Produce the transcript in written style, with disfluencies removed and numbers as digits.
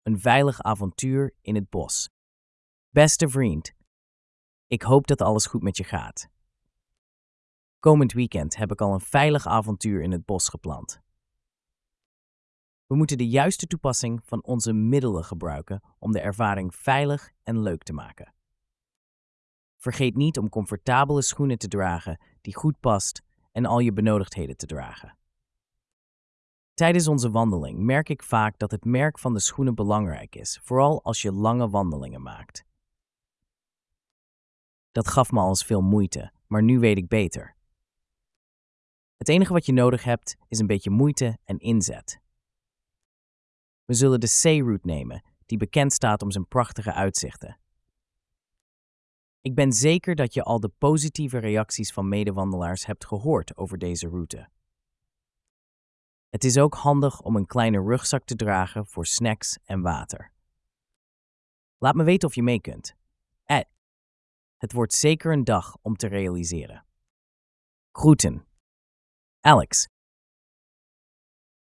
een veilig avontuur in het bos. Beste vriend, ik hoop dat alles goed met je gaat. Komend weekend heb ik al een veilig avontuur in het bos gepland. We moeten de juiste toepassing van onze middelen gebruiken om de ervaring veilig en leuk te maken. Vergeet niet om comfortabele schoenen te dragen die goed past en al je benodigdheden te dragen. Tijdens onze wandeling merk ik vaak dat het merk van de schoenen belangrijk is, vooral als je lange wandelingen maakt. Dat gaf me al eens veel moeite, maar nu weet ik beter. Het enige wat je nodig hebt is een beetje moeite en inzet. We zullen de C-route nemen, die bekend staat om zijn prachtige uitzichten. Ik ben zeker dat je al de positieve reacties van medewandelaars hebt gehoord over deze route. Het is ook handig om een kleine rugzak te dragen voor snacks en water. Laat me weten of je mee kunt. Het wordt zeker een dag om te realiseren. Groeten. Alex.